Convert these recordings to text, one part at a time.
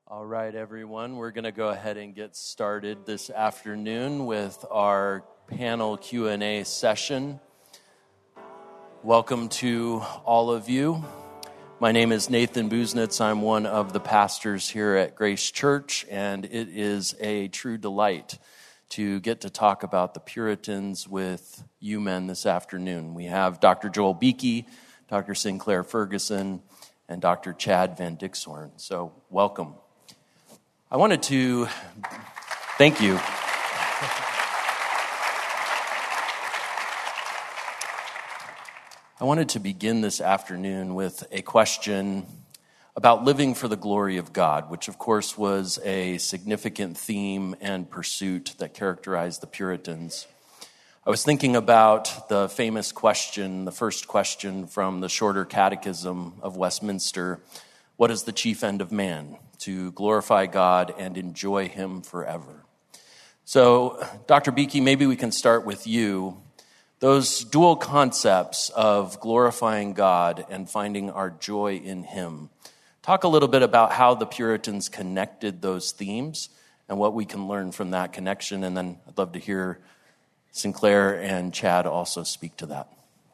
All right, everyone, we're going to go ahead and get started this afternoon with our panel Q&A session. Welcome to all of you. My name is Nathan Busenitz. I'm one of the pastors here at Grace Church, and it is a true delight to get to talk about the Puritans with you men this afternoon. We have Dr. Joel Beeke, Dr. Sinclair Ferguson, and Dr. Chad Van Dixhorn. So welcome. I wanted to thank you. I wanted to begin this afternoon with a question about living for the glory of God, which of course was a significant theme and pursuit that characterized the Puritans. I was thinking about the famous question, the first question from the Shorter Catechism of Westminster: what is the chief end of man? To glorify God and enjoy Him forever. So, Dr. Beeke, maybe we can start with you. Those dual concepts of glorifying God and finding our joy in Him. Talk a little bit about how the Puritans connected those themes and what we can learn from that connection. And then I'd love to hear Sinclair and Chad also speak to that.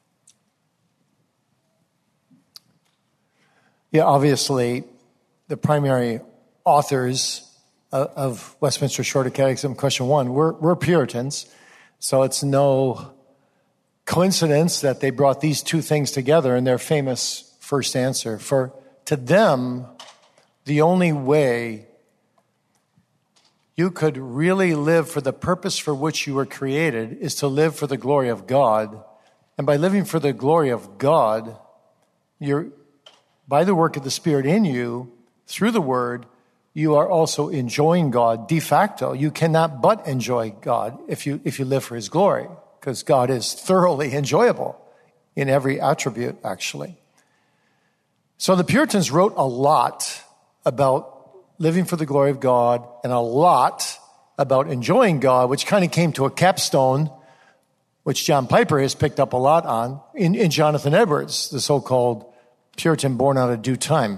Yeah, obviously, the primary authors of Westminster Shorter Catechism, question 1, we're Puritans, so it's no coincidence that they brought these two things together in their famous first answer. For to them, the only way you could really live for the purpose for which you were created is to live for the glory of God. And by living for the glory of God, you're, by the work of the Spirit in you, through the Word, you are also enjoying God de facto. You cannot but enjoy God if you live for His glory, because God is thoroughly enjoyable in every attribute, actually. So the Puritans wrote a lot about living for the glory of God and a lot about enjoying God, which kind of came to a capstone, which John Piper has picked up a lot on, in Jonathan Edwards, the so-called Puritan born out of due time.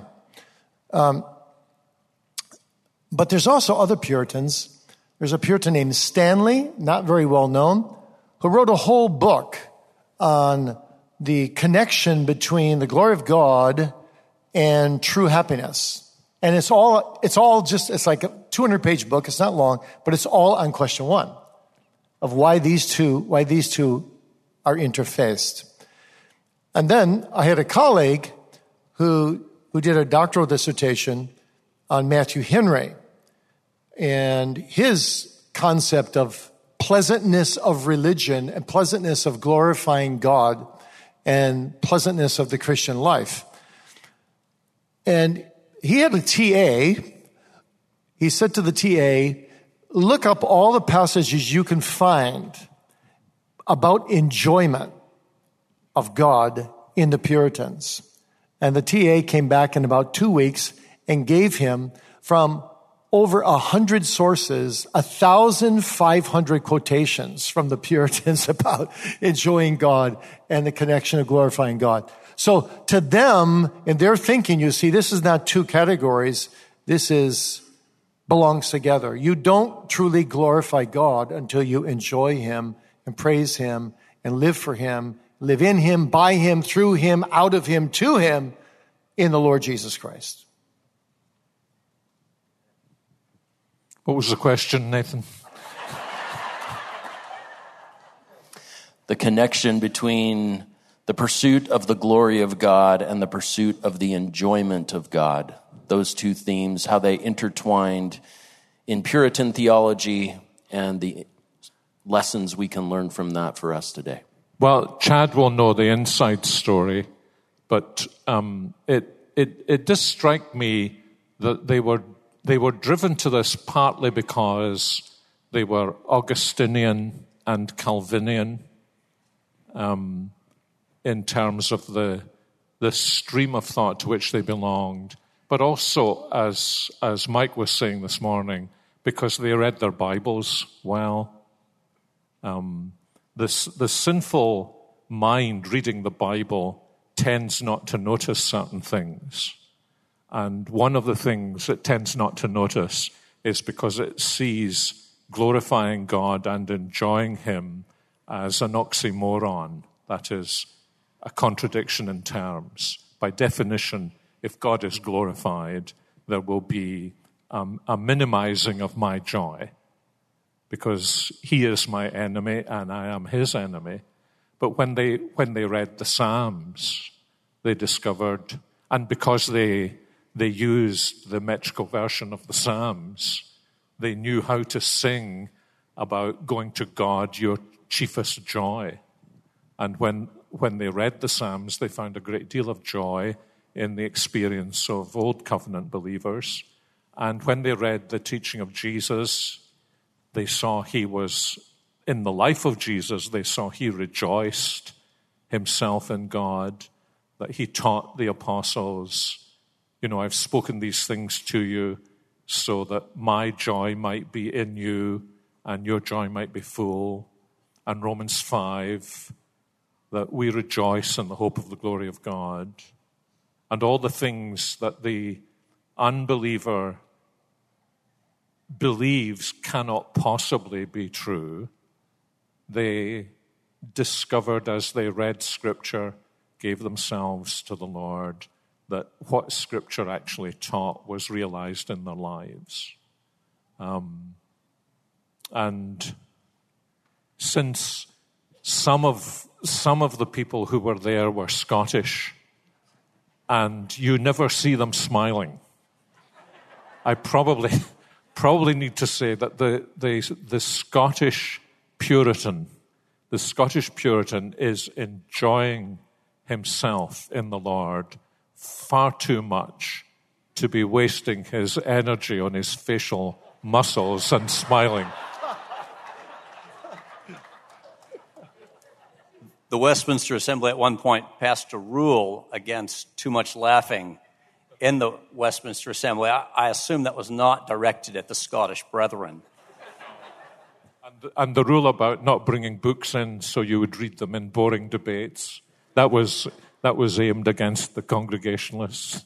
But there's also other Puritans. There's a Puritan named Stanley, not very well known, who wrote a whole book on the connection between the glory of God and true happiness. And it's like a 200-page book. It's not long, but it's all on question 1 of why these two are interfaced. And then I had a colleague who did a doctoral dissertation on Matthew Henry and his concept of pleasantness of religion and pleasantness of glorifying God and pleasantness of the Christian life. And he had a TA. He said to the TA, look up all the passages you can find about enjoyment of God in the Puritans. And the TA came back in about 2 weeks and gave him, from over 100 sources, 1,500 quotations from the Puritans about enjoying God and the connection of glorifying God. So to them, in their thinking, you see, this is not two categories. This belongs together. You don't truly glorify God until you enjoy Him and praise Him and live for Him, live in Him, by Him, through Him, out of Him, to Him, in the Lord Jesus Christ. What was the question, Nathan? The connection between the pursuit of the glory of God and the pursuit of the enjoyment of God. Those two themes, how they intertwined in Puritan theology and the lessons we can learn from that for us today. Well, Chad will know the inside story, but it does strike me that they were driven to this partly because they were Augustinian and Calvinian in terms of the stream of thought to which they belonged, but also, as Mike was saying this morning, because they read their Bibles well. The sinful mind reading the Bible tends not to notice certain things. And one of the things it tends not to notice is because it sees glorifying God and enjoying him as an oxymoron, that is, a contradiction in terms. By definition, if God is glorified, there will be a minimizing of my joy, because he is my enemy and I am his enemy. But when they read the Psalms, they discovered, and because they used the metrical version of the Psalms, they knew how to sing about going to God, your chiefest joy. And when they read the Psalms, they found a great deal of joy in the experience of Old Covenant believers. And when they read the teaching of Jesus, they saw he was, in the life of Jesus, they saw he rejoiced himself in God, that he taught the apostles, I've spoken these things to you so that my joy might be in you and your joy might be full. And Romans 5, that we rejoice in the hope of the glory of God. And all the things that the unbeliever believes cannot possibly be true, they discovered as they read Scripture, gave themselves to the Lord, that what Scripture actually taught was realized in their lives. And since some of the people who were there were Scottish, and you never see them smiling, I probably need to say that the Scottish Puritan is enjoying himself in the Lord far too much to be wasting his energy on his facial muscles and smiling. The Westminster Assembly at one point passed a rule against too much laughing in the Westminster Assembly. I assume that was not directed at the Scottish Brethren. And the rule about not bringing books in so you would read them in boring debates, that was aimed against the Congregationalists.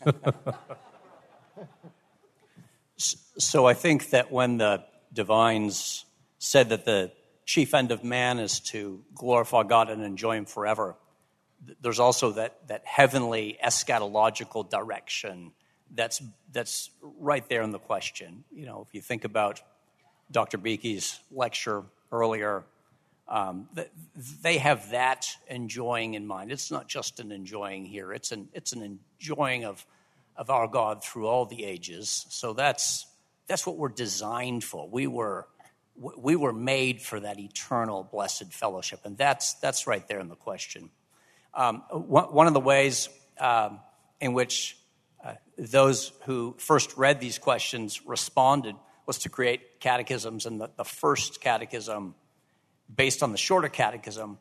So I think that when the divines said that the chief end of man is to glorify God and enjoy him forever, there's also that heavenly eschatological direction that's right there in the question. If you think about Dr. Beaky's lecture earlier, they have that enjoying in mind. It's not just an enjoying here; it's an enjoying of our God through all the ages. So that's what we're designed for. We were made for that eternal blessed fellowship, and that's right there in the question. One of the ways in which those who first read these questions responded was to create catechisms, and the first catechism, based on the shorter catechism,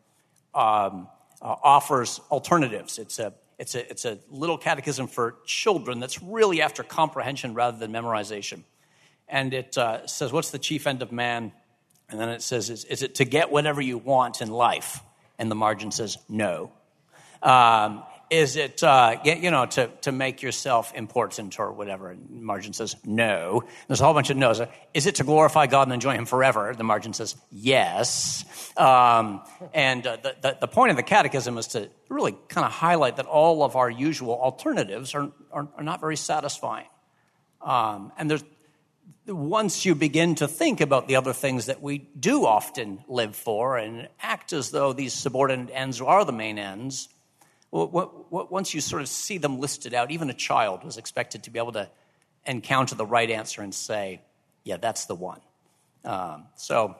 offers alternatives. It's a little catechism for children that's really after comprehension rather than memorization. And it says, what's the chief end of man? And then it says, is it to get whatever you want in life? And the margin says, no. Is it, to make yourself important or whatever? And the margin says, no. There's a whole bunch of no's. Is it to glorify God and enjoy him forever? The margin says, yes. And the point of the catechism is to really kind of highlight that all of our usual alternatives are not very satisfying. And once you begin to think about the other things that we do often live for and act as though these subordinate ends are the main ends, once you sort of see them listed out, even a child was expected to be able to encounter the right answer and say, yeah, that's the one. So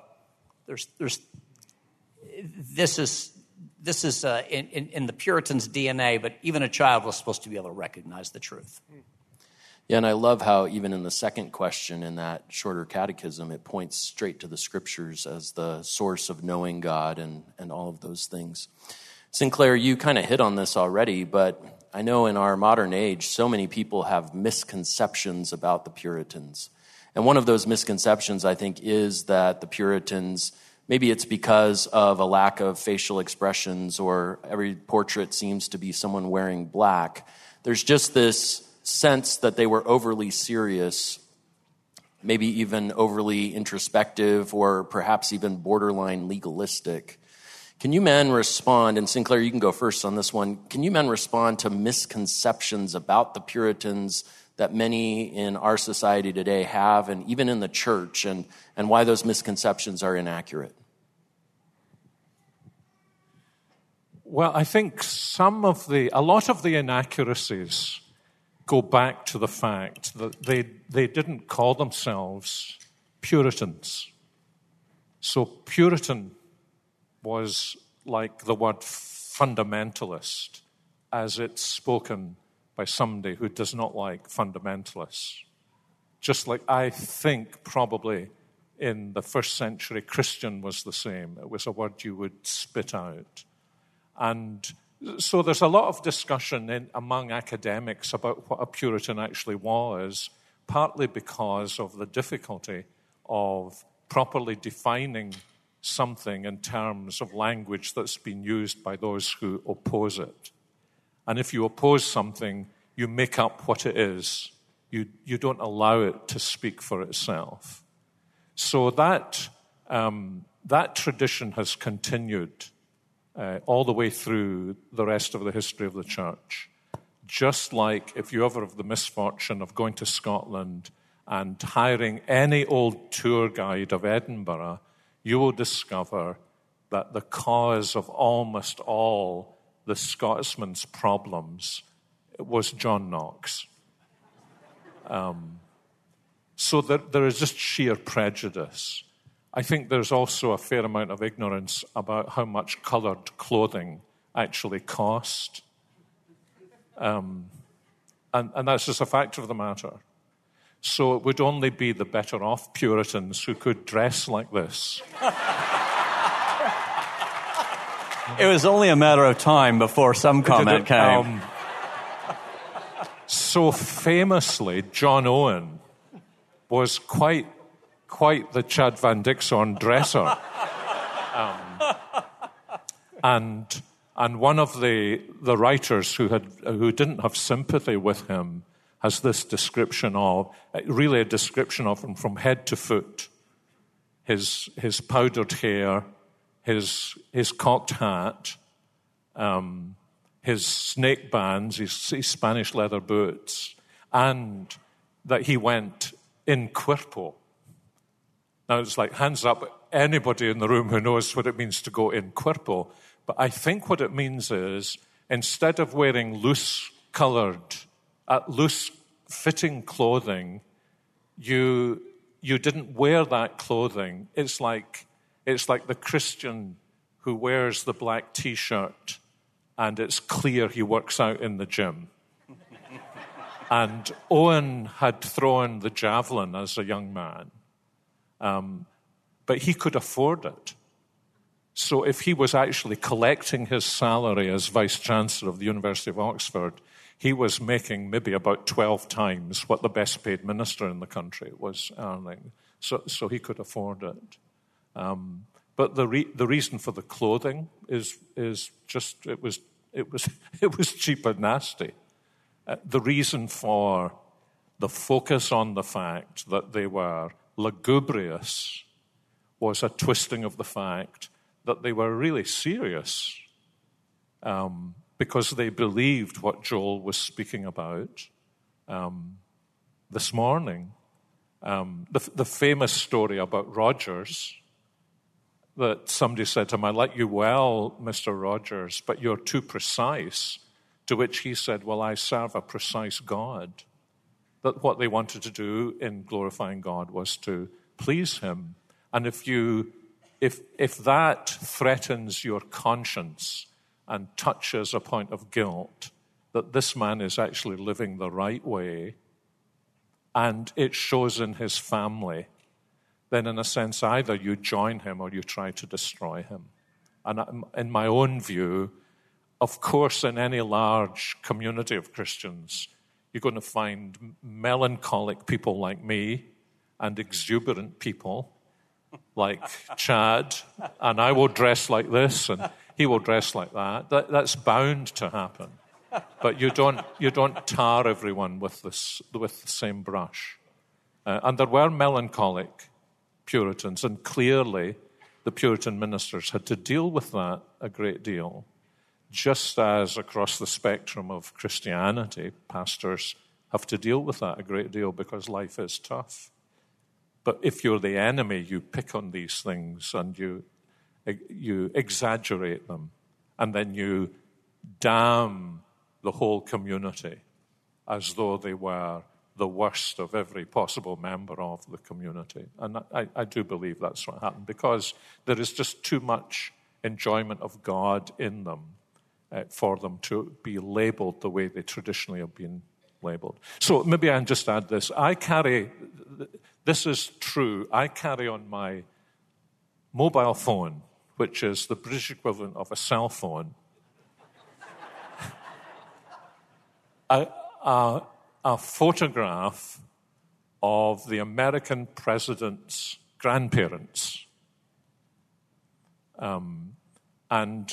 this is in the Puritans' DNA, but even a child was supposed to be able to recognize the truth. Yeah, and I love how even in the second question in that shorter catechism, it points straight to the Scriptures as the source of knowing God and all of those things. Sinclair, you kind of hit on this already, but I know in our modern age, so many people have misconceptions about the Puritans. And one of those misconceptions, I think, is that the Puritans, maybe it's because of a lack of facial expressions or every portrait seems to be someone wearing black. There's just this sense that they were overly serious, maybe even overly introspective, or perhaps even borderline legalistic. Can you men respond, and Sinclair, you can go first on this one, can you men respond to misconceptions about the Puritans that many in our society today have, and even in the church, and why those misconceptions are inaccurate? Well, I think a lot of the inaccuracies go back to the fact that they didn't call themselves Puritans. So Puritan was like the word fundamentalist as it's spoken by somebody who does not like fundamentalists. Just like I think probably in the first century Christian was the same. It was a word you would spit out. And so there's a lot of discussion among academics about what a Puritan actually was, partly because of the difficulty of properly defining something in terms of language that's been used by those who oppose it. And if you oppose something, you make up what it is. You don't allow it to speak for itself. So that tradition has continued all the way through the rest of the history of the church. Just like if you ever have the misfortune of going to Scotland and hiring any old tour guide of Edinburgh, you will discover that the cause of almost all the Scotsman's problems was John Knox. So there is just sheer prejudice. I think there's also a fair amount of ignorance about how much coloured clothing actually cost. And that's just a fact of the matter. So it would only be the better off Puritans who could dress like this. It was only a matter of time before some comment came. So famously, John Owen was quite the Chad Van Dixon dresser. And one of the writers who didn't have sympathy with him has this description of him from head to foot. His powdered hair, his cocked hat, his snake bands, his Spanish leather boots, and that he went in cuerpo. Now it's like, hands up, anybody in the room who knows what it means to go in cuerpo. But I think what it means is, instead of wearing loose-fitting clothing, you didn't wear that clothing. It's like the Christian who wears the black T-shirt and it's clear he works out in the gym. And Owen had thrown the javelin as a young man, but he could afford it. So if he was actually collecting his salary as Vice-Chancellor of the University of Oxford, he was making maybe about 12 times what the best paid minister in the country was earning. So he could afford it. But the reason for the clothing is just it was cheap and nasty. The reason for the focus on the fact that they were lugubrious was a twisting of the fact that they were really serious, because they believed what Joel was speaking about this morning. The famous story about Rogers, that somebody said to him, "I like you well, Mr. Rogers, but you're too precise." To which he said, "Well, I serve a precise God." That what they wanted to do in glorifying God was to please him. And if that threatens your conscience and touches a point of guilt, that this man is actually living the right way, and it shows in his family, then in a sense either you join him or you try to destroy him. And in my own view, of course, in any large community of Christians, you're going to find melancholic people like me and exuberant people like Chad, and I will dress like this and he will dress like that. That's bound to happen. but you don't tar everyone with the same brush. And there were melancholic Puritans, and clearly the Puritan ministers had to deal with that a great deal, just as across the spectrum of Christianity, pastors have to deal with that a great deal because life is tough. But if you're the enemy, you pick on these things and you exaggerate them, and then you damn the whole community as though they were the worst of every possible member of the community. And I do believe that's what happened, because there is just too much enjoyment of God in them for them to be labeled the way they traditionally have been labeled. So maybe I'll just add this. This is true, I carry on my mobile phone, which is the British equivalent of a cell phone, a photograph of the American president's grandparents. And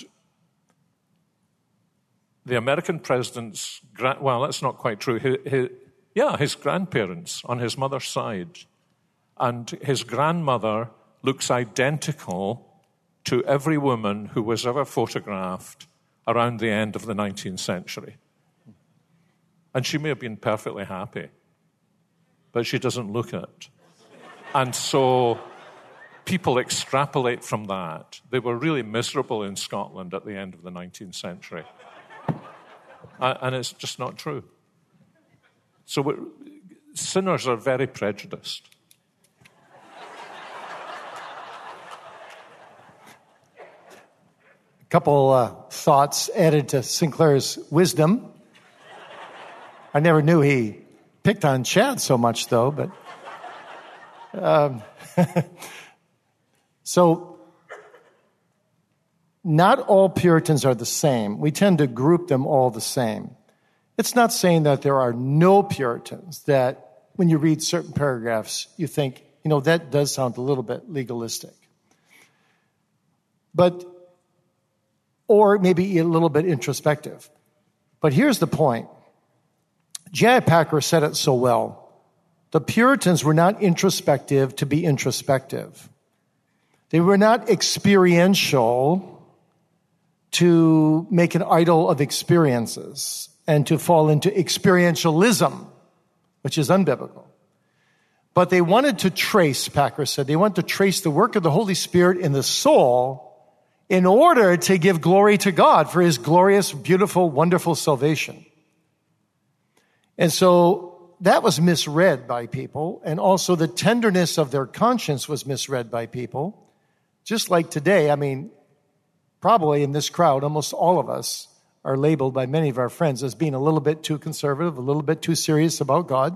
the American president's, well, that's not quite true. His grandparents on his mother's side. And his grandmother looks identical to every woman who was ever photographed around the end of the 19th century. And she may have been perfectly happy, but she doesn't look it. And so people extrapolate from that. They were really miserable in Scotland at the end of the 19th century. And it's just not true. So sinners are very prejudiced. A couple thoughts added to Sinclair's wisdom. I never knew he picked on Chad so much, though. But so not all Puritans are the same. We tend to group them all the same. It's not saying that there are no Puritans, that when you read certain paragraphs, you think, that does sound a little bit legalistic. Or maybe a little bit introspective. But here's the point. J.I. Packer said it so well. The Puritans were not introspective to be introspective. They were not experiential to make an idol of experiences and to fall into experientialism, which is unbiblical. But they wanted to trace, Packer said, they wanted to trace the work of the Holy Spirit in the soul in order to give glory to God for his glorious, beautiful, wonderful salvation. And so that was misread by people, and also the tenderness of their conscience was misread by people. Just like today, probably in this crowd, almost all of us are labeled by many of our friends as being a little bit too conservative, a little bit too serious about God.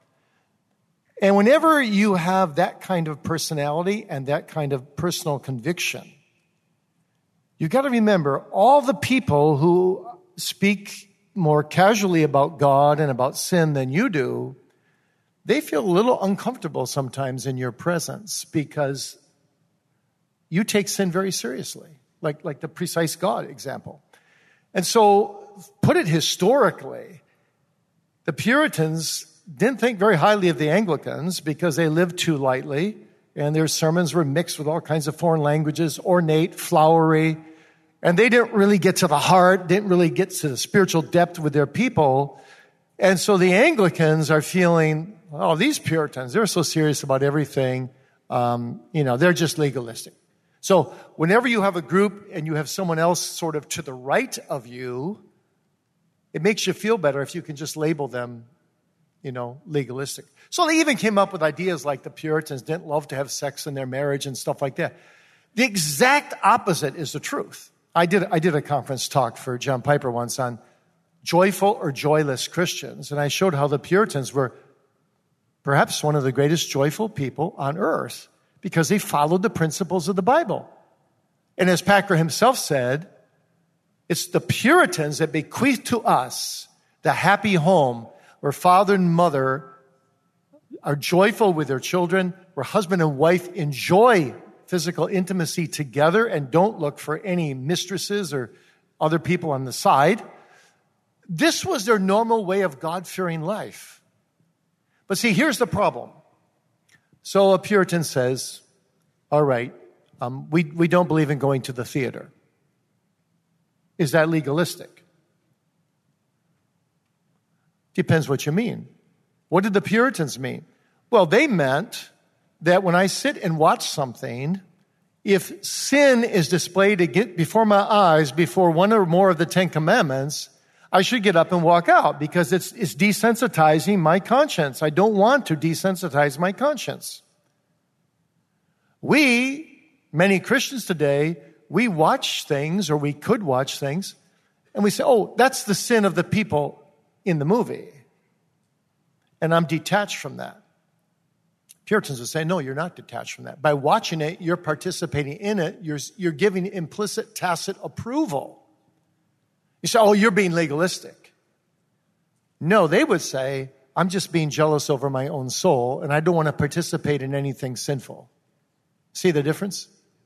And whenever you have that kind of personality and that kind of personal conviction, you've got to remember all the people who speak more casually about God and about sin than you do, they feel a little uncomfortable sometimes in your presence because you take sin very seriously, like the precise God example. And so, put it historically, the Puritans didn't think very highly of the Anglicans because they lived too lightly, and their sermons were mixed with all kinds of foreign languages, ornate, flowery, and they didn't really get to the heart, didn't really get to the spiritual depth with their people. And so the Anglicans are feeling, these Puritans, they're so serious about everything. They're just legalistic. So whenever you have a group and you have someone else sort of to the right of you, it makes you feel better if you can just label them, legalistic. So they even came up with ideas like the Puritans didn't love to have sex in their marriage and stuff like that. The exact opposite is the truth. I did a conference talk for John Piper once on joyful or joyless Christians, and I showed how the Puritans were perhaps one of the greatest joyful people on earth because they followed the principles of the Bible. And as Packer himself said, it's the Puritans that bequeath to us the happy home where father and mother are joyful with their children, where husband and wife enjoy physical intimacy together and don't look for any mistresses or other people on the side. This was their normal way of God-fearing life. But see, here's the problem. So a Puritan says, all right, we don't believe in going to the theater. Is that legalistic? Depends what you mean. What did the Puritans mean? Well, they meant that when I sit and watch something, if sin is displayed before my eyes, before one or more of the Ten Commandments, I should get up and walk out because it's desensitizing my conscience. I don't want to desensitize my conscience. Many Christians today, we watch things, or we could watch things, and we say, oh, that's the sin of the people in the movie. And I'm detached from that. Puritans would say, no, you're not detached from that. By watching it, you're participating in it. You're giving implicit, tacit approval. You say, oh, you're being legalistic. No, they would say, I'm just being jealous over my own soul, and I don't want to participate in anything sinful. See the difference?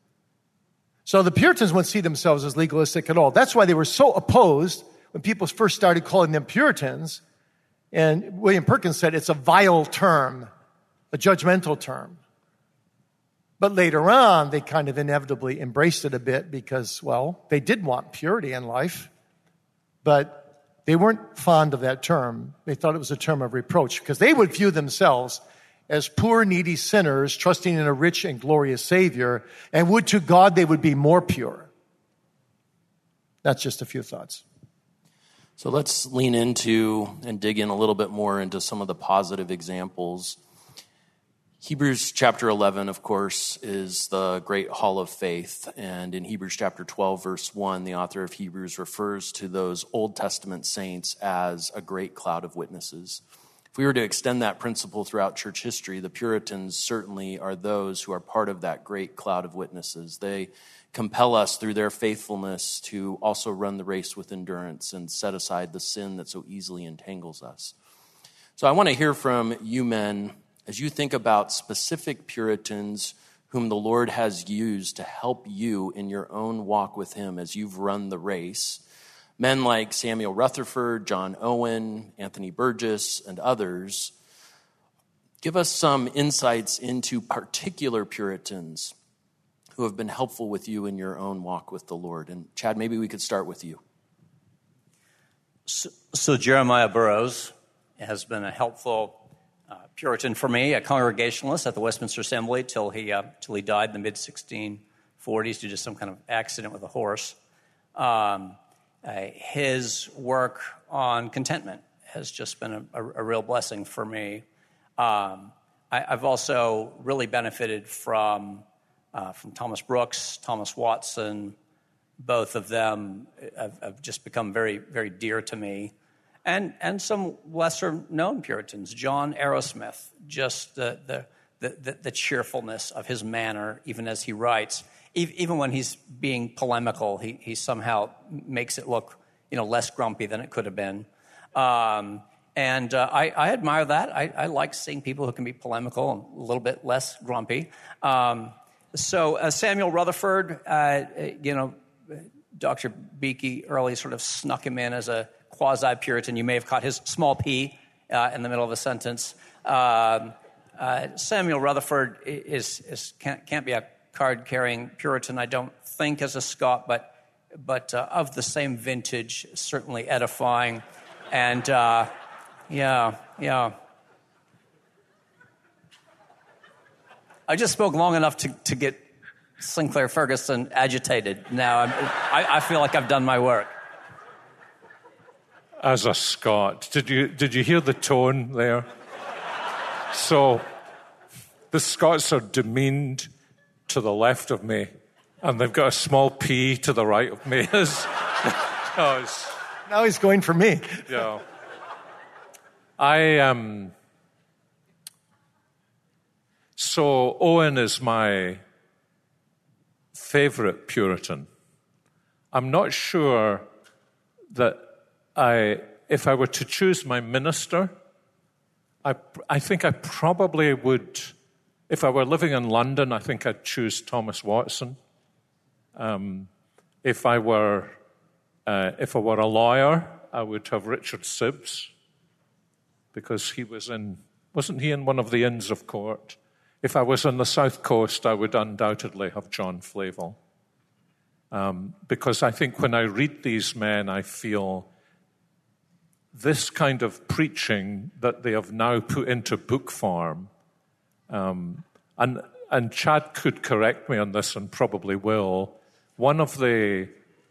So the Puritans wouldn't see themselves as legalistic at all. That's why they were so opposed when people first started calling them Puritans. And William Perkins said it's a vile term, a judgmental term. But later on, they kind of inevitably embraced it a bit because, well, they did want purity in life. But they weren't fond of that term. They thought it was a term of reproach because they would view themselves as poor, needy sinners trusting in a rich and glorious Savior, and would to God they would be more pure. That's just a few thoughts. So let's lean into and dig in a little bit more into some of the positive examples. Hebrews chapter 11, of course, is the great hall of faith. And in Hebrews chapter 12, verse 1, the author of Hebrews refers to those Old Testament saints as a great cloud of witnesses. If we were to extend that principle throughout church history, the Puritans certainly are those who are part of that great cloud of witnesses. They compel us through their faithfulness to also run the race with endurance and set aside the sin that so easily entangles us. So I want to hear from you men as you think about specific Puritans whom the Lord has used to help you in your own walk with him as you've run the race. Men like Samuel Rutherford, John Owen, Anthony Burgess, and others. Give us some insights into particular Puritans who have been helpful with you in your own walk with the Lord. And Chad, maybe we could start with you. So Jeremiah Burroughs has been a helpful Puritan for me, a Congregationalist at the Westminster Assembly till he died in the mid-1640s due to some kind of accident with a horse. His work on contentment has just been a real blessing for me. I've also really benefited from Thomas Brooks, Thomas Watson. Both of them have just become very, very dear to me. And some lesser-known Puritans, John Arrowsmith, just the cheerfulness of his manner, even as he writes. Even when he's being polemical, he somehow makes it look, less grumpy than it could have been. I admire that. I like seeing people who can be polemical and a little bit less grumpy. So Samuel Rutherford, Dr. Beakey early sort of snuck him in as a quasi-Puritan. You may have caught his small p in the middle of a sentence. Samuel Rutherford can't be a card-carrying Puritan, I don't think, as a Scot, but of the same vintage, certainly edifying. And yeah. I just spoke long enough to get Sinclair Ferguson agitated. Now I feel like I've done my work. As a Scot, did you hear the tone there? So the Scots are demeaned to the left of me, and they've got a small p to the right of me. Now he's going for me. Yeah. So Owen is my favorite Puritan. I'm not sure that if I were to choose my minister, I think I probably would, if I were living in London, I think I'd choose Thomas Watson. If I were a lawyer, I would have Richard Sibbes, because wasn't he in one of the Inns of Court? If I was on the South Coast, I would undoubtedly have John Flavel. Because I think when I read these men, I feel this kind of preaching that they have now put into book form, and Chad could correct me on this and probably will. One of the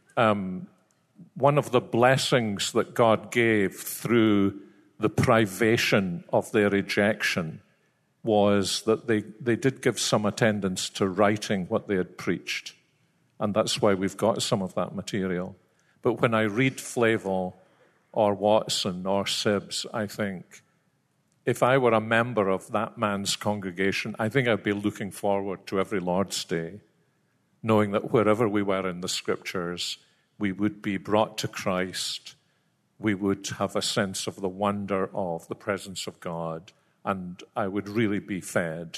blessings that God gave through the privation of their rejection was that they did give some attendance to writing what they had preached. And that's why we've got some of that material. But when I read Flavel or Watson or Sibbes, I think, if I were a member of that man's congregation, I think I'd be looking forward to every Lord's Day, knowing that wherever we were in the Scriptures, we would be brought to Christ, we would have a sense of the wonder of the presence of God, and I would really be fed.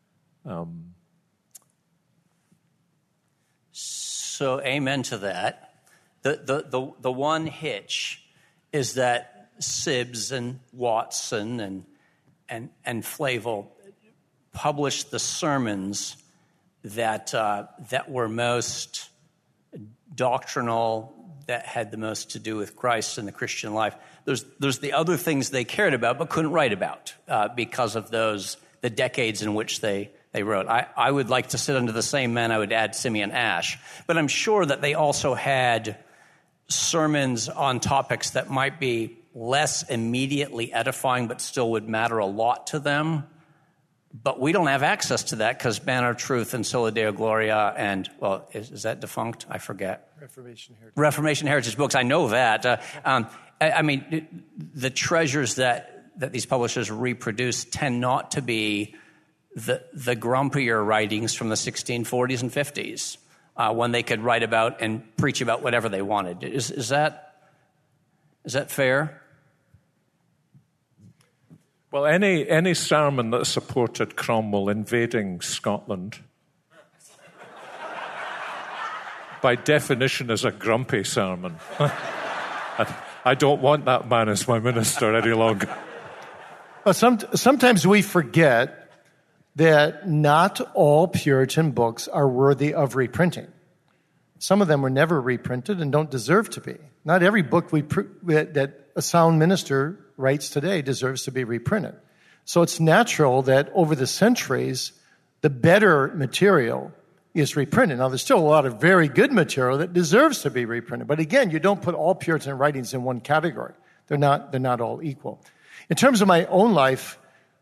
So amen to that. The one hitch is that Sibbes and Watson and Flavel published the sermons that were most doctrinal, that had the most to do with Christ and the Christian life. There's the other things they cared about but couldn't write about because of the decades in which they wrote. I would like to sit under the same man. I would add Simeon Ash. But I'm sure that they also had sermons on topics that might be less immediately edifying but still would matter a lot to them. But we don't have access to that because Banner of Truth and Sola Deo Gloria and, well, is that defunct? I forget. Reformation Heritage books. I know that. I mean, the treasures that these publishers reproduce tend not to be the grumpier writings from the 1640s and 50s when they could write about and preach about whatever they wanted. Is that fair? Well, any sermon that supported Cromwell invading Scotland, by definition, is a grumpy sermon. I don't want that man as my minister any longer. Well, sometimes we forget that not all Puritan books are worthy of reprinting. Some of them were never reprinted and don't deserve to be. Not every book that a sound minister writes today deserves to be reprinted. So it's natural that over the centuries, the better material is reprinted. Now, there's still a lot of very good material that deserves to be reprinted. But again, you don't put all Puritan writings in one category. They're not all equal. In terms of my own life,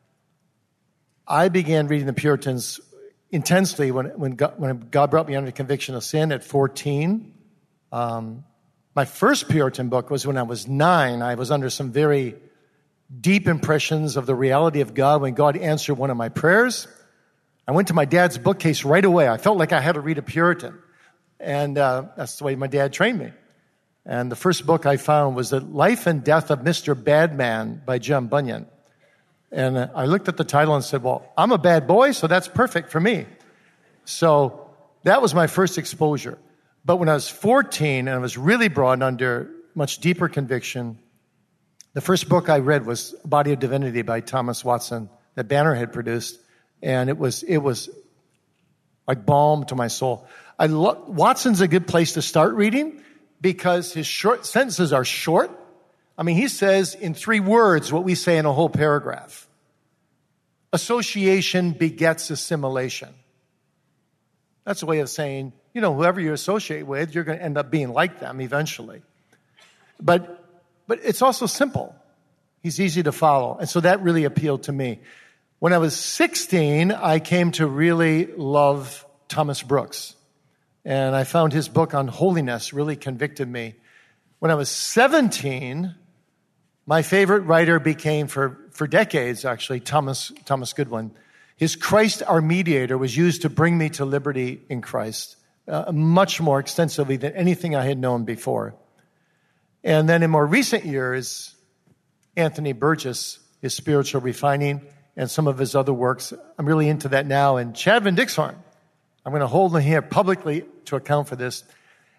I began reading the Puritans intensely when God brought me under conviction of sin at 14. My first Puritan book was when I was 9. I was under some very deep impressions of the reality of God when God answered one of my prayers. I went to my dad's bookcase right away. I felt like I had to read a Puritan. And that's the way my dad trained me. And the first book I found was The Life and Death of Mr. Badman by John Bunyan. And I looked at the title and said, well, I'm a bad boy, so that's perfect for me. So that was my first exposure. But when I was 14 and I was really brought under much deeper conviction, the first book I read was Body of Divinity by Thomas Watson that Banner had produced. And it was like balm to my soul. Watson's a good place to start reading because his short sentences are short. I mean, he says in 3 words what we say in a whole paragraph. Association begets assimilation. That's a way of saying, whoever you associate with, you're going to end up being like them eventually. But it's also simple. He's easy to follow. And so that really appealed to me. When I was 16, I came to really love Thomas Brooks. And I found his book on holiness really convicted me. When I was 17, my favorite writer became, for decades actually, Thomas Goodwin. His Christ Our Mediator was used to bring me to liberty in Christ, much more extensively than anything I had known before. And then in more recent years, Anthony Burgess, his Spiritual Refining, and some of his other works. I'm really into that now. And Chad Van Dixhorn, I'm going to hold him here publicly to account for this.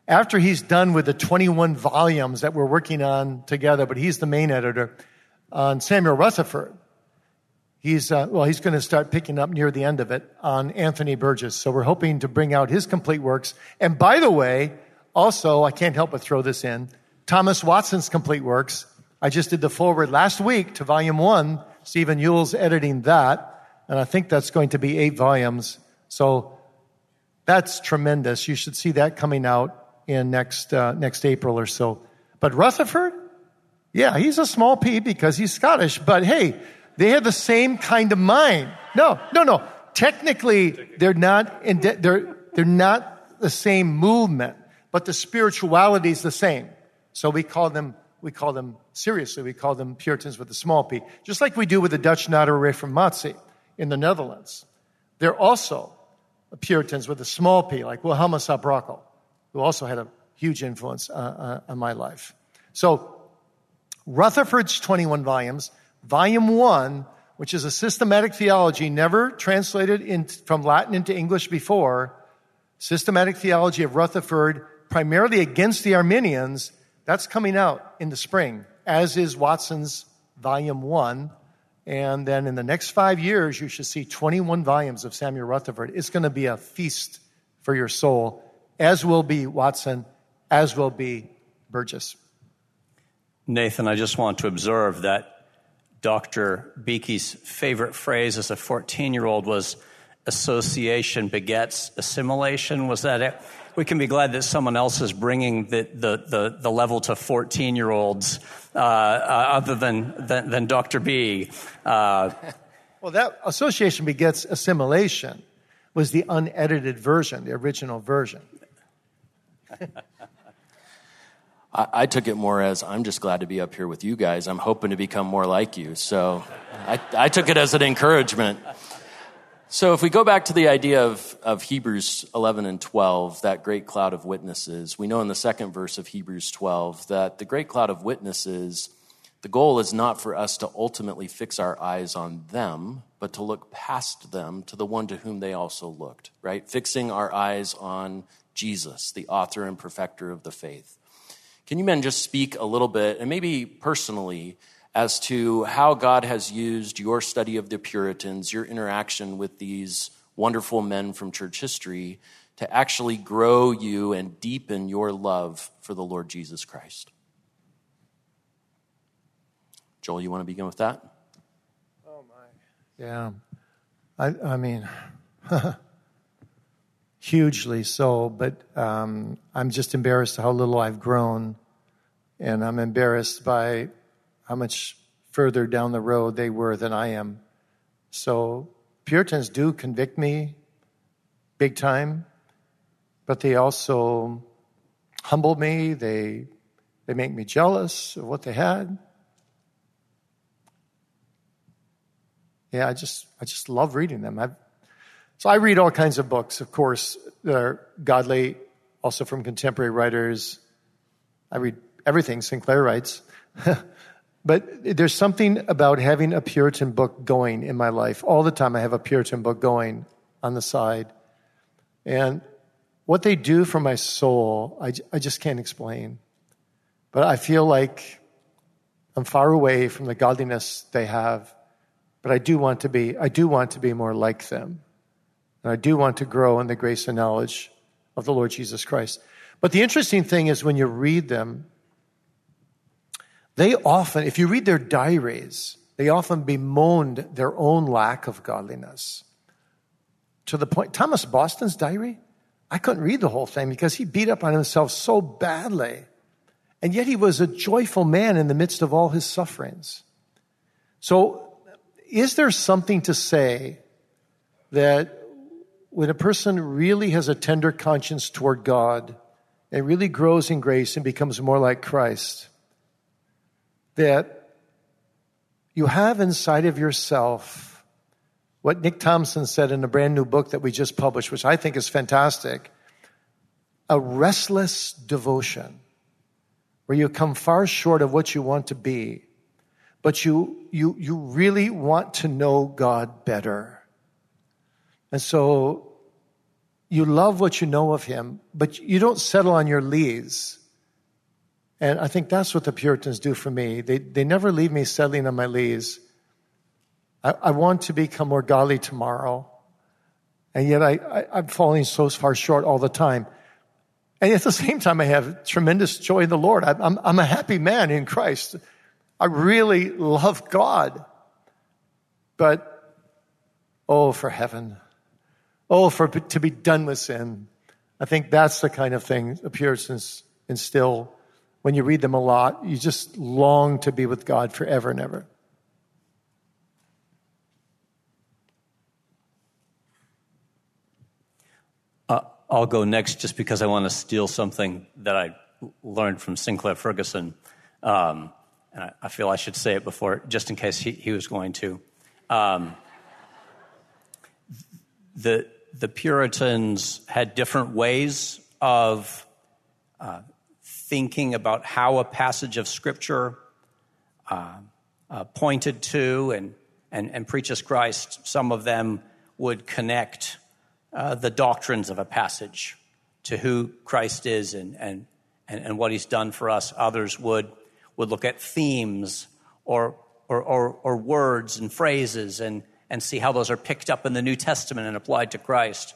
after he's done with the 21 volumes that we're working on together, but he's the main editor, on Samuel Rutherford, he's going to start picking up near the end of it on Anthony Burgess. So we're hoping to bring out his complete works. And by the way, also, I can't help but throw this in, Thomas Watson's complete works. I just did the foreword last week to volume 1. Stephen Yule's editing that. And I think that's going to be 8 volumes. So that's tremendous. You should see that coming out in next April or so. But Rutherford, yeah, he's a small p because he's Scottish. But hey, they have the same kind of mind. No. Technically, they're not the same movement, but the spirituality is the same. So we call them seriously, we call them Puritans with a small p, just like we do with the Dutch Notary-Reformatie in the Netherlands. They're also Puritans with a small p, like Wilhelmus à Brakel, who also had a huge influence on my life. So Rutherford's 21 volumes, volume 1, which is a systematic theology never translated from Latin into English before, systematic theology of Rutherford, primarily against the Arminians, that's coming out in the spring, as is Watson's volume 1. And then in the next 5 years, you should see 21 volumes of Samuel Rutherford. It's going to be a feast for your soul, as will be Watson, as will be Burgess. Nathan, I just want to observe that Dr. Beakey's favorite phrase as a 14-year-old was association begets assimilation. Was that it? We can be glad that someone else is bringing the level to 14-year-olds other than Dr. B. Well, that association begets assimilation was the unedited version, the original version. I took it more as, I'm just glad to be up here with you guys. I'm hoping to become more like you. So I took it as an encouragement. So if we go back to the idea of Hebrews 11 and 12, that great cloud of witnesses, we know in the second verse of Hebrews 12 that the great cloud of witnesses, the goal is not for us to ultimately fix our eyes on them, but to look past them to the one to whom they also looked, right? Fixing our eyes on Jesus, the author and perfecter of the faith. Can you men just speak a little bit, and maybe personally, as to how God has used your study of the Puritans, your interaction with these wonderful men from church history to actually grow you and deepen your love for the Lord Jesus Christ? Joel, you want to begin with that? Oh, my. Yeah. I mean, hugely so, but I'm just embarrassed how little I've grown, and I'm embarrassed by how much further down the road they were than I am. So Puritans do convict me big time, but they also humble me. They make me jealous of what they had. Yeah, I just love reading them. So I read all kinds of books, of course. They're godly, also from contemporary writers. I read everything Sinclair writes. But there's something about having a Puritan book going in my life. All the time I have a Puritan book going on the side. And what they do for my soul, I just can't explain. But I feel like I'm far away from the godliness they have. But I do want to be more like them. And I do want to grow in the grace and knowledge of the Lord Jesus Christ. But the interesting thing is when you read them, they often, if you read their diaries, they often bemoaned their own lack of godliness. To the point, Thomas Boston's diary, I couldn't read the whole thing because he beat up on himself so badly. And yet he was a joyful man in the midst of all his sufferings. So is there something to say that when a person really has a tender conscience toward God and really grows in grace and becomes more like Christ, that you have inside of yourself what Nick Thompson said in a brand new book that we just published, which I think is fantastic, a restless devotion, where you come far short of what you want to be, but you really want to know God better. And so you love what you know of him, but you don't settle on your lees. And I think that's what the Puritans do for me. They never leave me settling on my lees. I want to become more godly tomorrow. And yet I'm falling so far short all the time. And at the same time, I have tremendous joy in the Lord. I'm a happy man in Christ. I really love God. But, oh, for heaven. Oh, to be done with sin. I think that's the kind of thing the Puritans instill. When you read them a lot, you just long to be with God forever and ever. I'll go next just because I want to steal something that I learned from Sinclair Ferguson. And I feel I should say it before, just in case he was going to. The Puritans had different ways of thinking about how a passage of Scripture pointed to and preaches Christ. Some of them would connect the doctrines of a passage to who Christ is and what he's done for us. Others would look at themes or words and phrases and see how those are picked up in the New Testament and applied to Christ.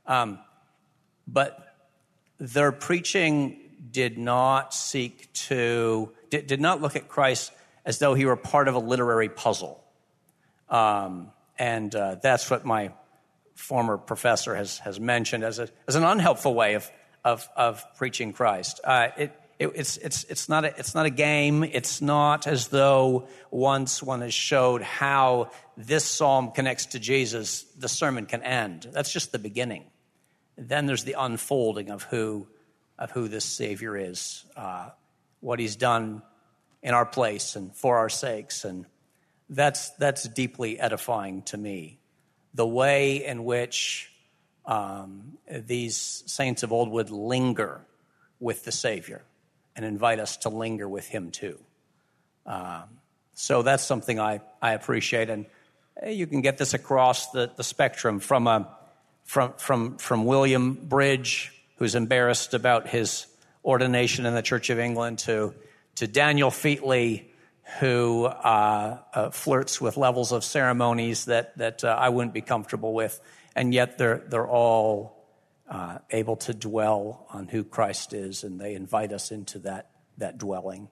But their preaching did not did not look at Christ as though he were part of a literary puzzle. And that's what my former professor has mentioned as an unhelpful way of preaching Christ. It's not a game. It's not as though once one has showed how this psalm connects to Jesus, the sermon can end. That's just the beginning. Then there's the unfolding of who this Savior is, what he's done in our place and for our sakes, and that's deeply edifying to me. The way in which these saints of old would linger with the Savior and invite us to linger with him too. So that's something I appreciate, and you can get this across the spectrum from William Bridge, who's embarrassed about his ordination in the Church of England, to Daniel Featley, who flirts with levels of ceremonies that I wouldn't be comfortable with, and yet they're all able to dwell on who Christ is, and they invite us into that dwelling.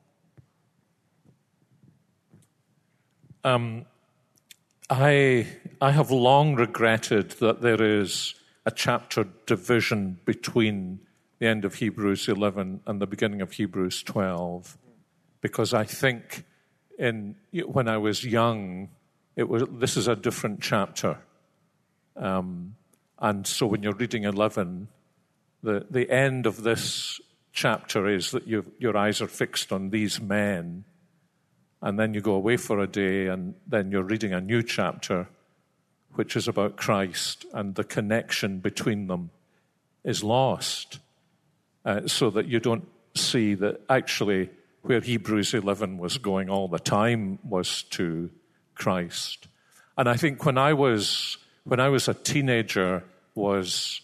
I have long regretted that there is a chapter division between the end of Hebrews 11 and the beginning of Hebrews 12, because I think when I was young, this is a different chapter. And so when you're reading 11, the end of this chapter is that your eyes are fixed on these men, and then you go away for a day, and then you're reading a new chapter, which is about Christ, and the connection between them is lost, so that you don't see that actually where Hebrews 11 was going all the time was to Christ. And I think when I was a teenager was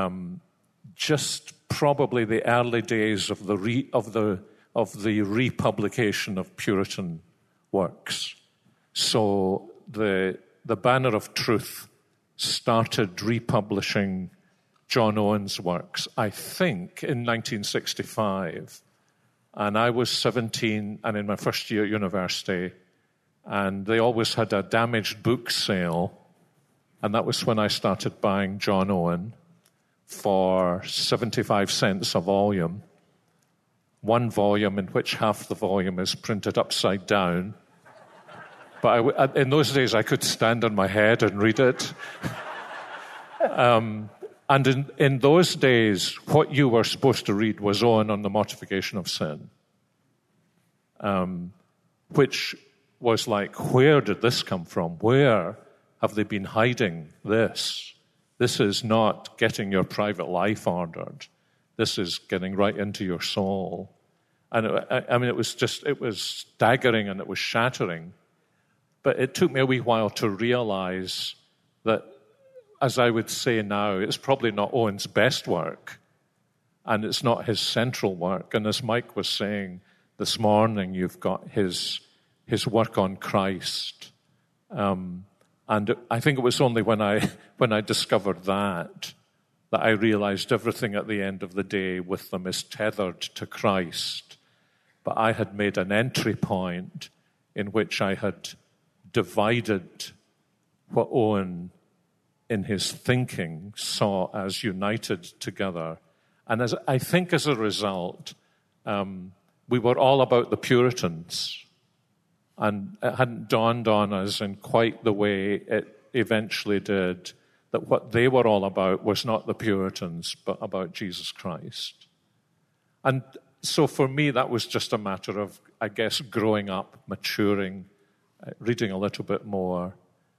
just probably the early days of the republication of Puritan works. So the Banner of Truth started republishing John Owen's works, I think, in 1965. And I was 17 and in my first year at university, and they always had a damaged book sale, and that was when I started buying John Owen for 75 cents a volume, one volume in which half the volume is printed upside down. But in those days, I could stand on my head and read it. And in those days, what you were supposed to read was Owen on the mortification of sin, which was like, where did this come from? Where have they been hiding this? This is not getting your private life ordered. This is getting right into your soul. And it was staggering and it was shattering. But it took me a wee while to realize that as I would say now, it's probably not Owen's best work, and it's not his central work. And as Mike was saying this morning, you've got his work on Christ. And I think it was only when I discovered that I realized everything at the end of the day with them is tethered to Christ. But I had made an entry point in which I had divided what Owen, in his thinking, saw as united together. And I think as a result, we were all about the Puritans. And it hadn't dawned on us in quite the way it eventually did, that what they were all about was not the Puritans, but about Jesus Christ. And so for me, that was just a matter of, I guess, growing up, maturing, reading a little bit more.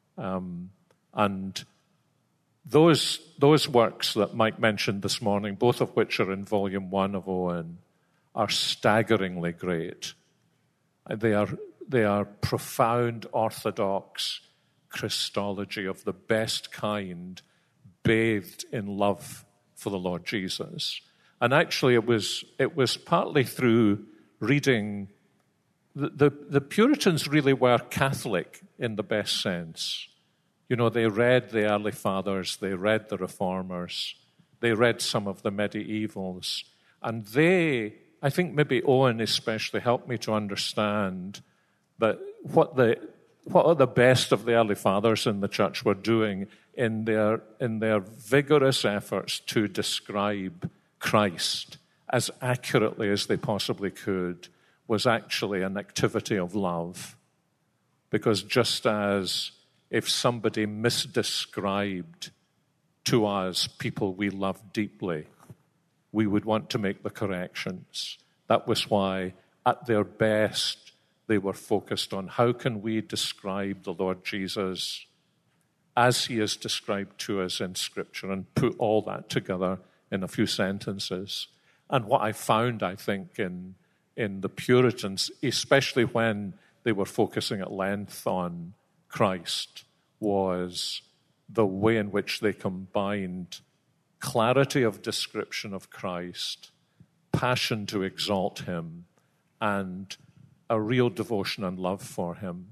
And those works that Mike mentioned this morning, both of which are in Volume 1 of Owen, are staggeringly great. They are profound orthodox Christology of the best kind, bathed in love for the Lord Jesus. And actually, it was partly through reading. The Puritans really were Catholic in the best sense. You know, they read the early fathers, they read the reformers, they read some of the medievals, and I think maybe Owen especially helped me to understand that what the best of the early fathers in the church were doing in their vigorous efforts to describe Christ as accurately as they possibly could was actually an activity of love. Because just as if somebody misdescribed to us people we love deeply, we would want to make the corrections. That was why, at their best, they were focused on how can we describe the Lord Jesus as he is described to us in Scripture and put all that together in a few sentences. And what I found, I think, in the Puritans, especially when they were focusing at length on Christ, was the way in which they combined clarity of description of Christ, passion to exalt him, and a real devotion and love for him.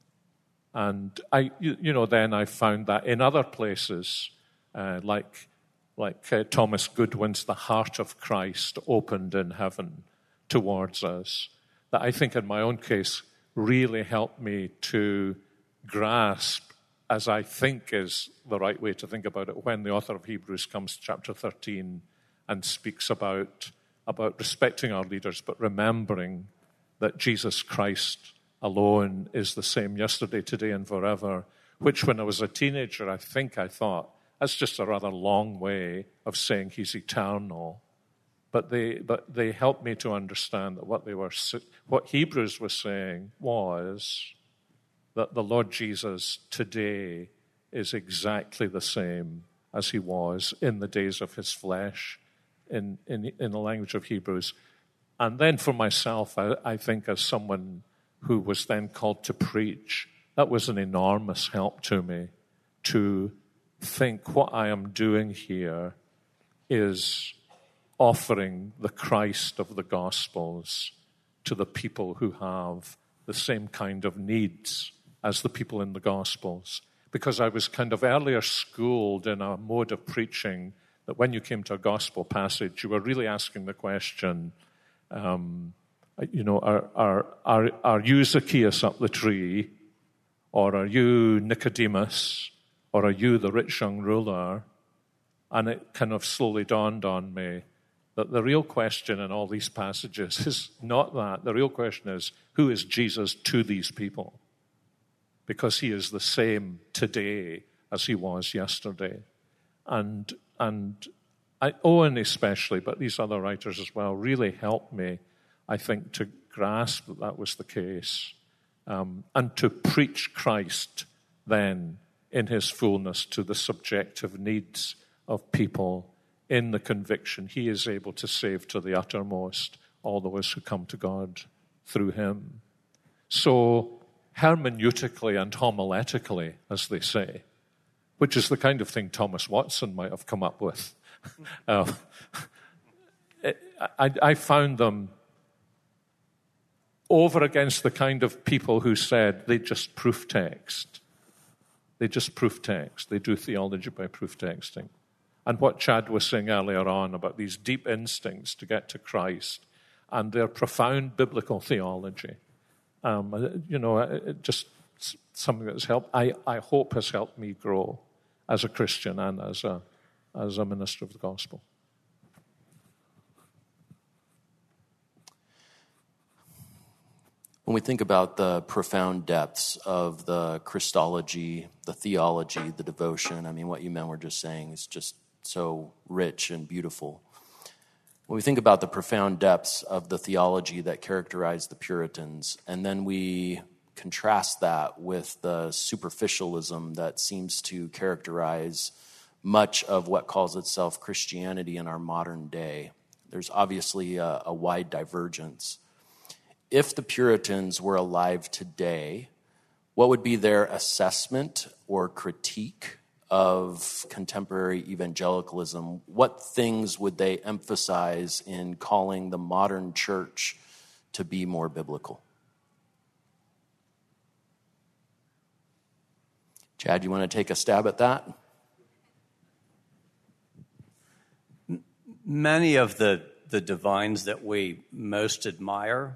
And then I found that in other places, like Thomas Goodwin's The Heart of Christ opened in heaven towards us, that I think in my own case really helped me to grasp, as I think is the right way to think about it, when the author of Hebrews comes to chapter 13 and speaks about respecting our leaders, but remembering that Jesus Christ alone is the same yesterday, today, and forever, which when I was a teenager, I thought, that's just a rather long way of saying he's eternal. But they helped me to understand that what Hebrews was saying was that the Lord Jesus today is exactly the same as he was in the days of his flesh, in the language of Hebrews. And then for myself, I think as someone who was then called to preach, that was an enormous help to me to think what I am doing here is offering the Christ of the Gospels to the people who have the same kind of needs as the people in the Gospels. Because I was kind of earlier schooled in a mode of preaching that when you came to a gospel passage, you were really asking the question, are you Zacchaeus up the tree, or are you Nicodemus, or are you the rich young ruler? And it kind of slowly dawned on me that the real question in all these passages is not that. The real question is, who is Jesus to these people? Because he is the same today as he was yesterday. And Owen especially, but these other writers as well, really helped me, I think, to grasp that was the case, and to preach Christ then in his fullness to the subjective needs of people in the conviction he is able to save to the uttermost all those who come to God through him. So hermeneutically and homiletically, as they say, which is the kind of thing Thomas Watson might have come up with. I found them over against the kind of people who said they just proof text. They just proof text. They do theology by proof texting. And what Chad was saying earlier on about these deep instincts to get to Christ and their profound biblical theology, just something that's helped, I hope has helped me grow as a Christian and as a minister of the gospel. When we think about the profound depths of the Christology, the theology, the devotion, I mean, what you men were just saying is just so rich and beautiful. When we think about the profound depths of the theology that characterized the Puritans, and then we contrast that with the superficialism that seems to characterize much of what calls itself Christianity in our modern day, there's obviously a wide divergence. If the Puritans were alive today, what would be their assessment or critique of contemporary evangelicalism? What things would they emphasize in calling the modern church to be more biblical? Chad, you want to take a stab at that? Many of the divines that we most admire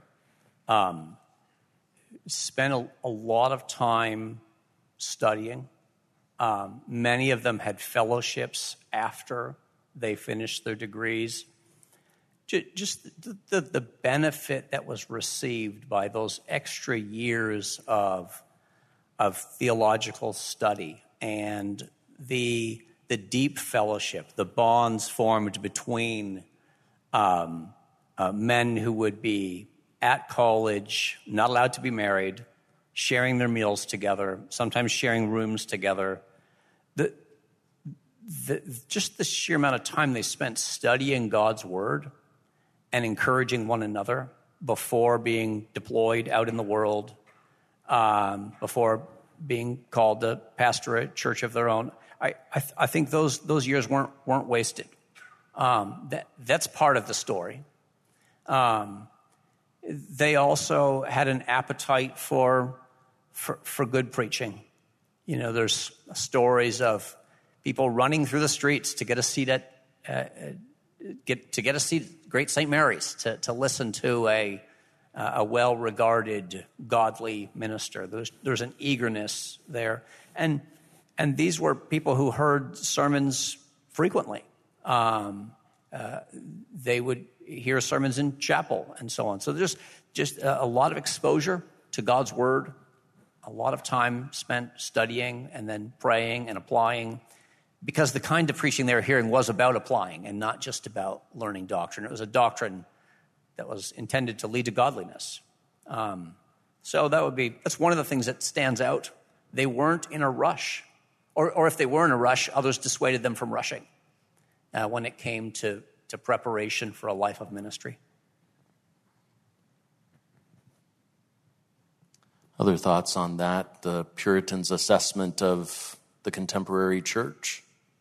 spent a lot of time studying. Many of them had fellowships after they finished their degrees. Just the benefit that was received by those extra years of theological study and the deep fellowship, the bonds formed between men who would be at college, not allowed to be married, sharing their meals together, sometimes sharing rooms together. Just the sheer amount of time they spent studying God's word and encouraging one another before being deployed out in the world, before being called to pastor a church of their own. I think those years weren't wasted. That's part of the story. They also had an appetite for good preaching. You know, there's stories of people running through the streets to get a seat at Great St. Mary's to listen to a well-regarded godly minister. There's an eagerness there, and these were people who heard sermons frequently. They would hear sermons in chapel and so on. So there's just a lot of exposure to God's word, a lot of time spent studying and then praying and applying, because the kind of preaching they were hearing was about applying and not just about learning doctrine. It was a doctrine that was intended to lead to godliness. So that's one of the things that stands out. They weren't in a rush, or if they were in a rush, others dissuaded them from rushing when it came to preparation for a life of ministry. Other thoughts on that, the Puritans' assessment of the contemporary church?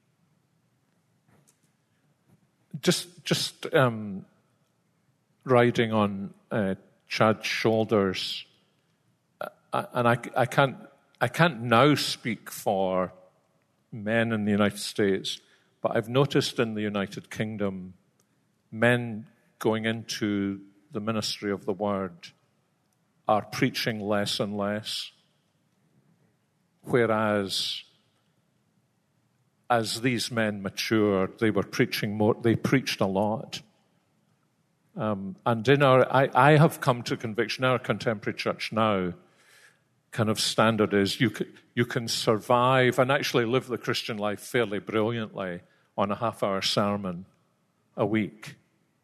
Just riding on Chad's shoulders, and I can't now speak for men in the United States, but I've noticed in the United Kingdom, men going into the ministry of the word are preaching less and less, whereas as these men matured, they were preaching more. They preached a lot. And I have come to conviction, our contemporary church now, kind of standard is you can survive and actually live the Christian life fairly brilliantly on a half-hour sermon a week.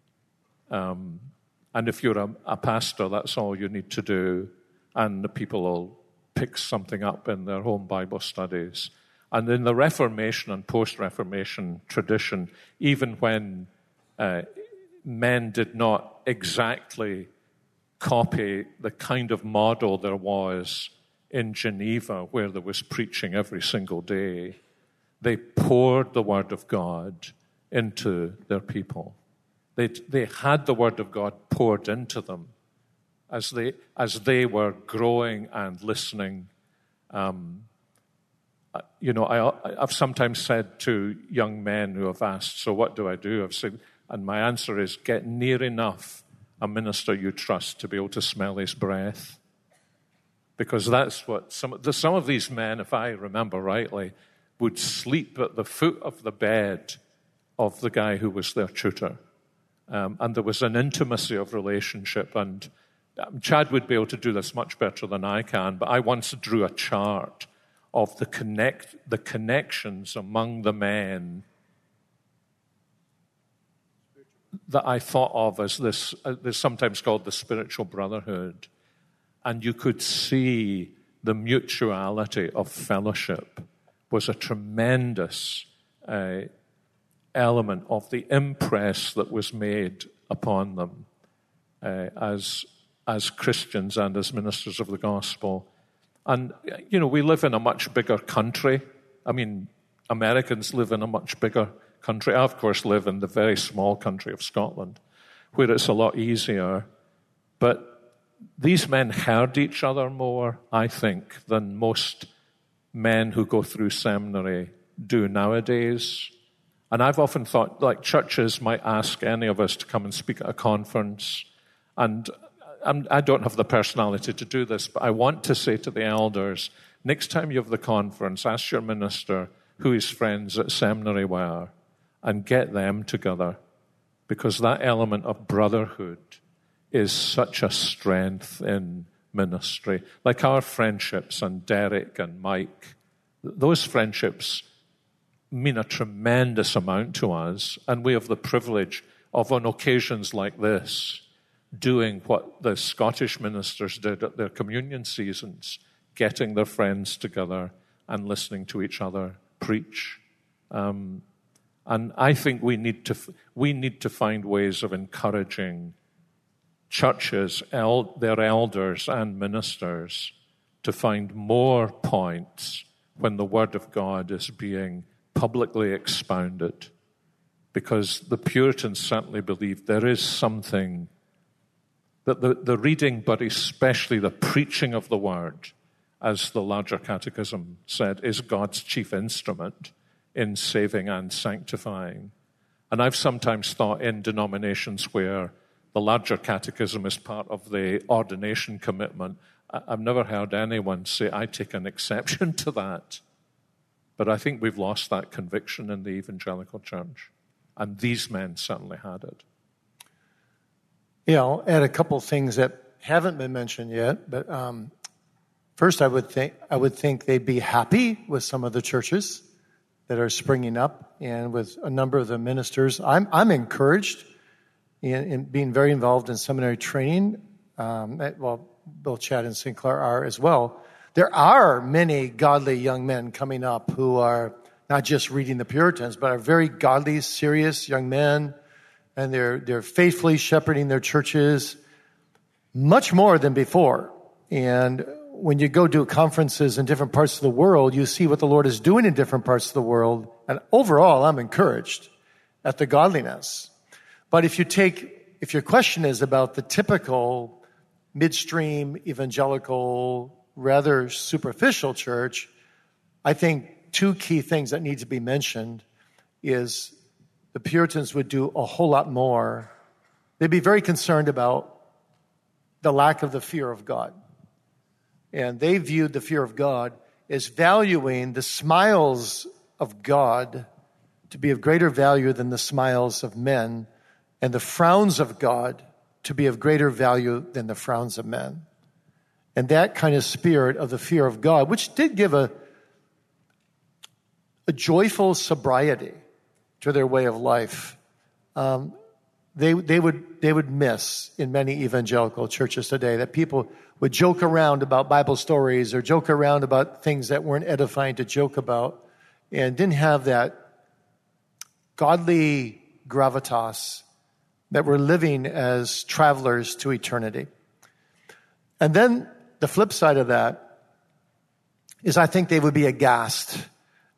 And if you're a pastor, that's all you need to do, and the people will pick something up in their home Bible studies. And in the Reformation and post-Reformation tradition, even when men did not exactly copy the kind of model there was in Geneva, where there was preaching every single day, they poured the Word of God into their people. They had the Word of God poured into them as they were growing and listening. I've sometimes said to young men who have asked, "So what do I do?" I've said, and my answer is, get near enough a minister you trust to be able to smell his breath. Because that's what some of these men, if I remember rightly, would sleep at the foot of the bed of the guy who was their tutor. And there was an intimacy of relationship. And Chad would be able to do this much better than I can, but I once drew a chart of the connections among the men that I thought of as this sometimes called the spiritual brotherhood. And you could see the mutuality of fellowship was a tremendous element of the impress that was made upon them as Christians and as ministers of the gospel. And, we live in a much bigger country. I mean, Americans live in a much bigger country. I, of course, live in the very small country of Scotland, where it's a lot easier. But these men heard each other more, I think, than most men who go through seminary do nowadays. And I've often thought, like, churches might ask any of us to come and speak at a conference. And I don't have the personality to do this, but I want to say to the elders, next time you have the conference, ask your minister who his friends at seminary were and get them together, because that element of brotherhood is such a strength in ministry. Like our friendships and Derek and Mike, those friendships mean a tremendous amount to us, and we have the privilege of, on occasions like this, doing what the Scottish ministers did at their communion seasons, getting their friends together and listening to each other preach. And I think we need to find ways of encouraging churches, their elders and ministers, to find more points when the Word of God is being publicly expounded. Because the Puritans certainly believed there is something that the reading, but especially the preaching of the Word, as the larger catechism said, is God's chief instrument in saving and sanctifying. And I've sometimes thought in denominations where the larger catechism is part of the ordination commitment, I've never heard anyone say, I take an exception to that. But I think we've lost that conviction in the evangelical church. And these men certainly had it. I'll add a couple things that haven't been mentioned yet. But first, I would think they'd be happy with some of the churches that are springing up, and with a number of the ministers. I'm encouraged in being very involved in seminary training. Bill, Chad, and Sinclair are as well. There are many godly young men coming up who are not just reading the Puritans, but are very godly, serious young men, and they're faithfully shepherding their churches much more than before. And when you go to conferences in different parts of the world, you see what the Lord is doing in different parts of the world. And overall, I'm encouraged at the godliness. But if your question is about the typical midstream evangelical, rather superficial church, I think two key things that need to be mentioned is the Puritans would do a whole lot more. They'd be very concerned about the lack of the fear of God. And they viewed the fear of God as valuing the smiles of God to be of greater value than the smiles of men, and the frowns of God to be of greater value than the frowns of men. And that kind of spirit of the fear of God, which did give a joyful sobriety to their way of life, they would miss in many evangelical churches today, that people would joke around about Bible stories or joke around about things that weren't edifying to joke about, and didn't have that godly gravitas that we're living as travelers to eternity. And then the flip side of that is I think they would be aghast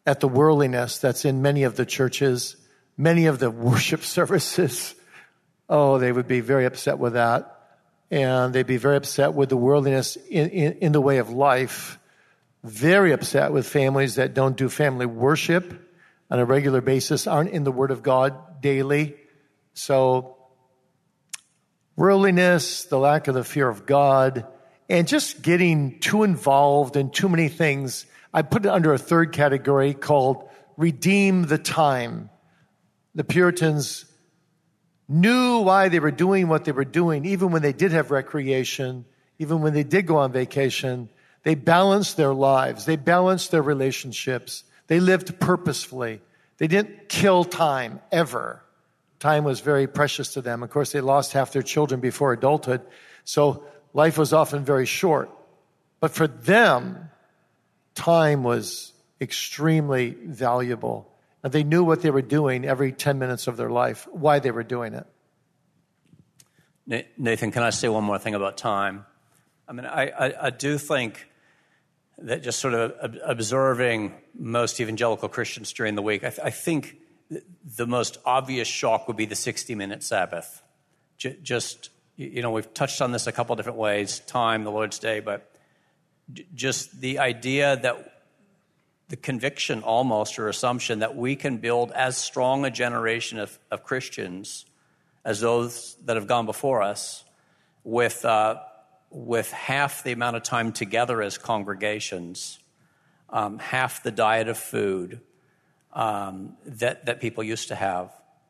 at the worldliness that's in many of the churches, many of the worship services. Oh, they would be very upset with that. And they'd be very upset with the worldliness in the way of life. Very upset with families that don't do family worship on a regular basis, aren't in the Word of God daily. So, worldliness, the lack of the fear of God, and just getting too involved in too many things. I put it under a third category called redeem the time. The Puritans knew why they were doing what they were doing, even when they did have recreation, even when they did go on vacation. They balanced their lives. They balanced their relationships. They lived purposefully. They didn't kill time, ever. Time was very precious to them. Of course, they lost half their children before adulthood, so life was often very short. But for them, time was extremely valuable. And they knew what they were doing every 10 minutes of their life, why they were doing it. Nathan, can I say one more thing about time? I mean, I do think that just sort of observing most evangelical Christians during the week, I think the most obvious shock would be the 60-minute Sabbath. Just, we've touched on this a couple different ways, time, the Lord's Day, but just the idea that the conviction almost or assumption that we can build as strong a generation of Christians as those that have gone before us with half the amount of time together as congregations, half the diet of food that people used to have.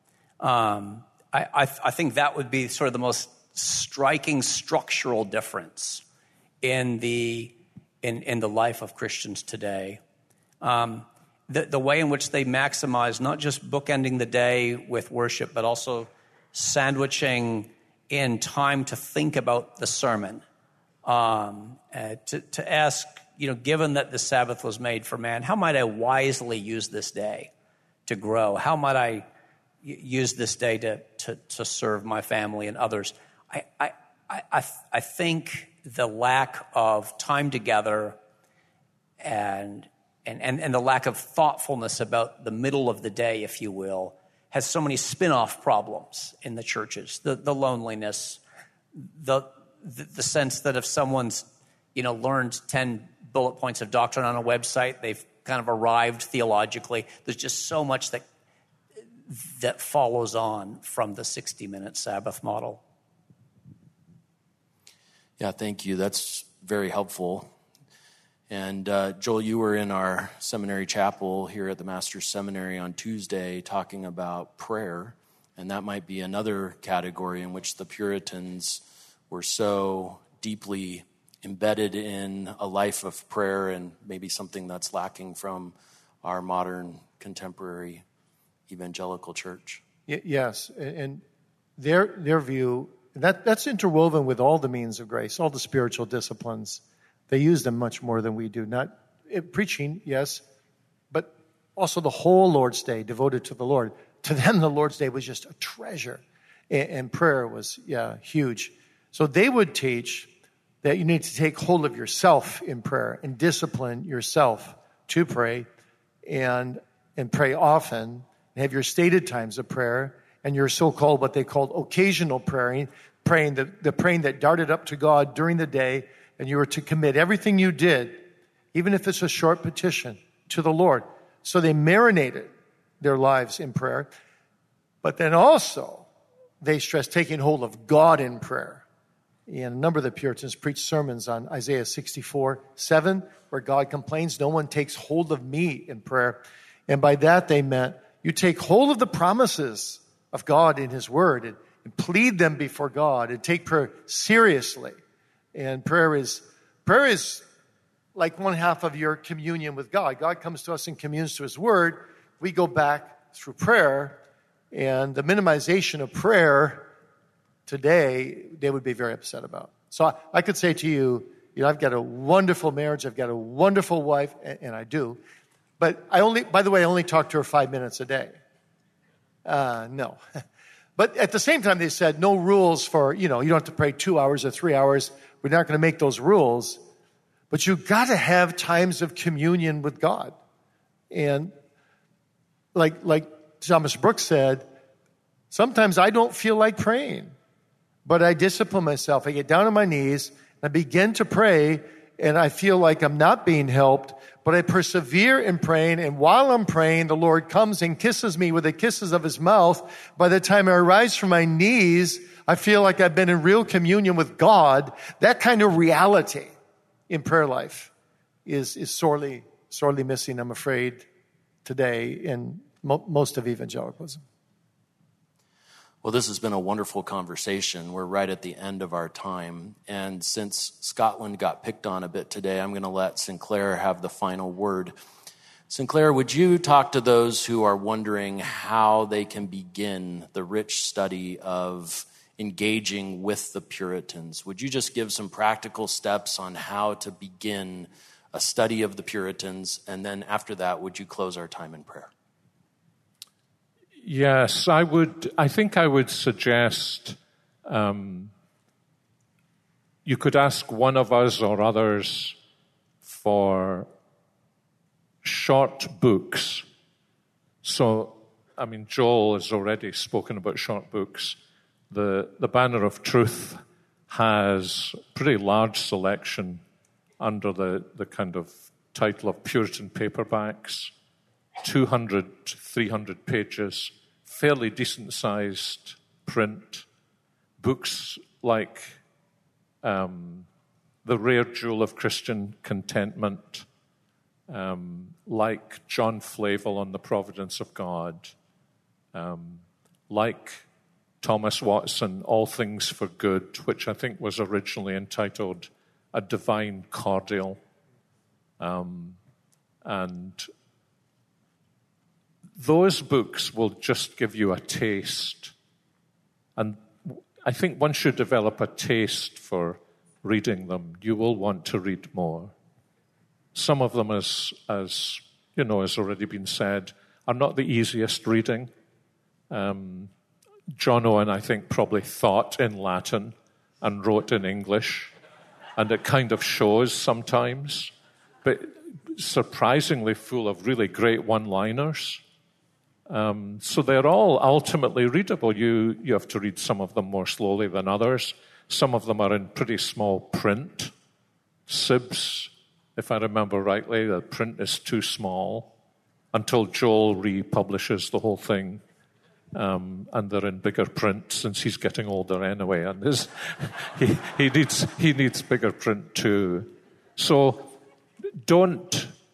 I think that would be sort of the most striking structural difference in the life of Christians today. The way in which they maximize not just bookending the day with worship, but also sandwiching in time to think about the sermon, to ask, given that the Sabbath was made for man, how might I wisely use this day to grow? How might I use this day to serve my family and others? I think the lack of time together and the lack of thoughtfulness about the middle of the day, if you will, has so many spin-off problems in the churches. The loneliness, the sense that if someone's, learned 10 bullet points of doctrine on a website, they've kind of arrived theologically. There's just so much that follows on from the 60-minute Sabbath model. Yeah, thank you. That's very helpful. And Joel, you were in our seminary chapel here at the Master's Seminary on Tuesday talking about prayer, and that might be another category in which the Puritans were so deeply embedded in a life of prayer, and maybe something that's lacking from our modern contemporary evangelical church. Yes, and their view, that's interwoven with all the means of grace, all the spiritual disciplines. They use them much more than we do. Not preaching, yes, but also the whole Lord's Day devoted to the Lord. To them, the Lord's Day was just a treasure, and prayer was, huge. So they would teach that you need to take hold of yourself in prayer and discipline yourself to pray and pray often, and have your stated times of prayer and your so-called, what they called occasional praying, the praying that darted up to God during the day, and you were to commit everything you did, even if it's a short petition, to the Lord. So they marinated their lives in prayer. But then also, they stressed taking hold of God in prayer. And a number of the Puritans preached sermons on Isaiah 64:7, where God complains, no one takes hold of me in prayer. And by that they meant you take hold of the promises of God in His Word and plead them before God and take prayer seriously. And prayer is like one half of your communion with God. God comes to us and communes to His Word. We go back through prayer, and the minimization of prayer today, they would be very upset about. So I could say to you, I've got a wonderful marriage, I've got a wonderful wife, and I do. But I only talk to her 5 minutes a day. No. But at the same time, they said no rules for, you don't have to pray 2 hours or 3 hours. We're not going to make those rules. But you've got to have times of communion with God. And like Thomas Brooks said, sometimes I don't feel like praying, but I discipline myself. I get down on my knees, and I begin to pray, and I feel like I'm not being helped, but I persevere in praying, and while I'm praying, the Lord comes and kisses me with the kisses of his mouth. By the time I rise from my knees, I feel like I've been in real communion with God. That kind of reality in prayer life is sorely missing, I'm afraid, today in most of evangelicalism. Well, this has been a wonderful conversation. We're right at the end of our time. And since Scotland got picked on a bit today, I'm going to let Sinclair have the final word. Sinclair, would you talk to those who are wondering how they can begin the rich study of engaging with the Puritans? Would you just give some practical steps on how to begin a study of the Puritans? And then after that, would you close our time in prayer? Yes, I would. I think I would suggest you could ask one of us or others for short books. So, I mean, Joel has already spoken about short books. The Banner of Truth has a pretty large selection under the kind of title of Puritan paperbacks. 200, 300 pages, fairly decent-sized print. Books like The Rare Jewel of Christian Contentment, like John Flavel on the Providence of God, like Thomas Watson, All Things for Good, which I think was originally entitled A Divine Cordial, and those books will just give you a taste. And I think once you develop a taste for reading them, you will want to read more. Some of them, as you know, has already been said, are not the easiest reading. John Owen, I think, probably thought in Latin and wrote in English, and it kind of shows sometimes, but surprisingly full of really great one-liners. So they're all ultimately readable. You have to read some of them more slowly than others. Some of them are in pretty small print. Sibs, if I remember rightly, the print is too small until Joel republishes the whole thing. And they're in bigger print since he's getting older anyway, and he needs bigger print too. So don't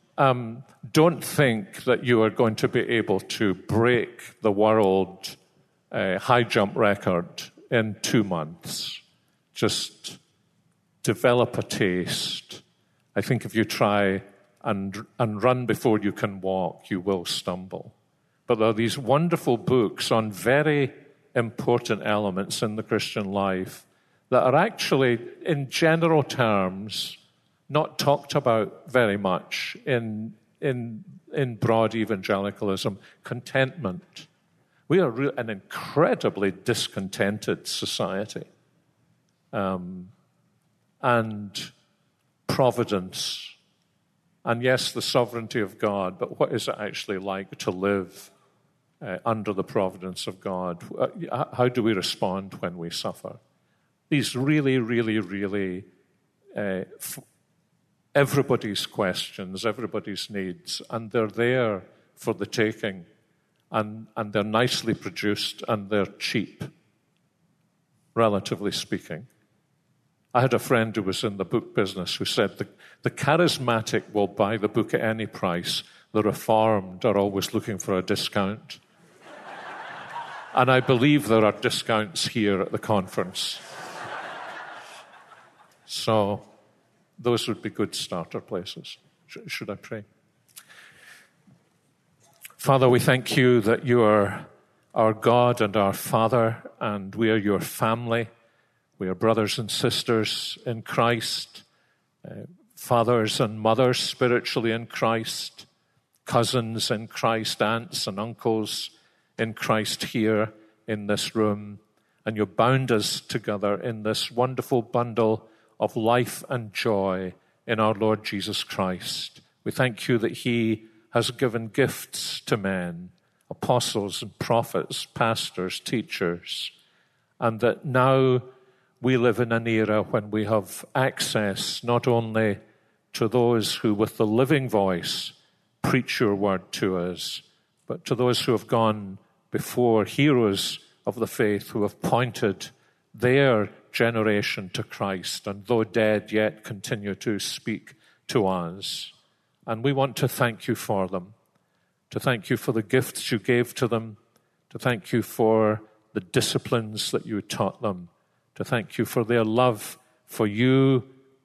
think that you are going to be able to break the world high jump record in 2 months. Just develop a taste. I think if you try and run before you can walk, you will stumble. But there are these wonderful books on very important elements in the Christian life that are actually, in general terms, not talked about very much in broad evangelicalism. Contentment. We are an incredibly discontented society. And providence. And yes, the sovereignty of God, but what is it actually like to live under the providence of God? How do we respond when we suffer? These really, really, really everybody's questions, everybody's needs, and they're there for the taking, and they're nicely produced, and they're cheap, relatively speaking. I had a friend who was in the book business who said the charismatic will buy the book at any price. The reformed are always looking for a discount. And I believe there are discounts here at the conference. So those would be good starter places. Should I pray? Father, we thank you that you are our God and our Father, and we are your family. We are brothers and sisters in Christ, fathers and mothers spiritually in Christ, cousins in Christ, aunts and uncles in Christ here in this room. And you bound us together in this wonderful bundle of life and joy in our Lord Jesus Christ. We thank you that he has given gifts to men, apostles and prophets, pastors, teachers, and that now we live in an era when we have access not only to those who with the living voice preach your word to us, but to those who have gone before, heroes of the faith who have pointed their generation to Christ, and though dead, yet continue to speak to us. And we want to thank you for them, to thank you for the gifts you gave to them, to thank you for the disciplines that you taught them, to thank you for their love for you,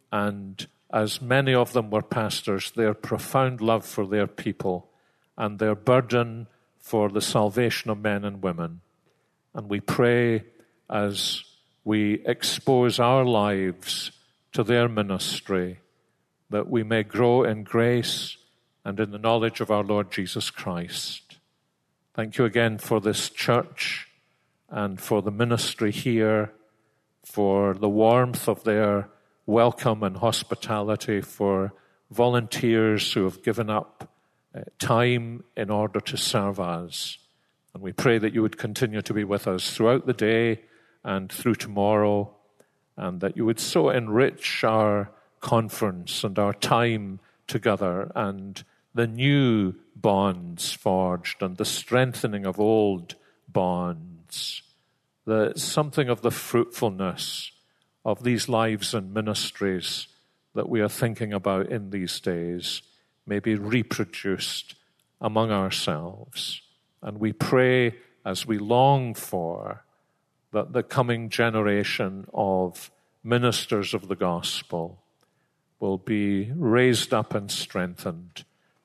and as many of them were pastors, their profound love for their people and their burden for the salvation of men and women. And we pray as we expose our lives to their ministry that we may grow in grace and in the knowledge of our Lord Jesus Christ. Thank you again for this church and for the ministry here, for the warmth of their welcome and hospitality, for volunteers who have given up time in order to serve us. And we pray that you would continue to be with us throughout the day and through tomorrow, and that you would so enrich our conference and our time together, and the new bonds forged and the strengthening of old bonds, something of the fruitfulness of these lives and ministries that we are thinking about in these days may be reproduced among ourselves. And we pray as we long for that the coming generation of ministers of the gospel will be raised up and strengthened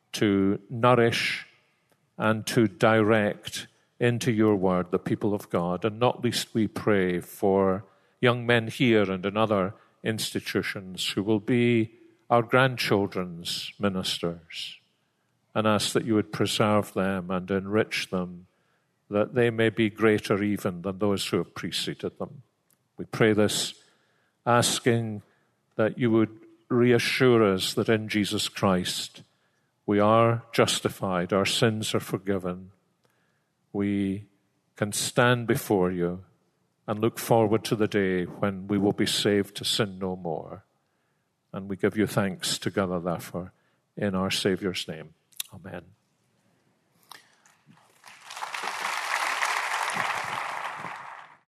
to nourish and to direct into your word the people of God. And not least we pray for young men here and in other institutions who will be our grandchildren's ministers, and ask that you would preserve them and enrich them, that they may be greater even than those who have preceded them. We pray this, asking that you would reassure us that in Jesus Christ we are justified, our sins are forgiven. We can stand before you and look forward to the day when we will be saved to sin no more. And we give you thanks together, therefore, in our Saviour's name. Amen.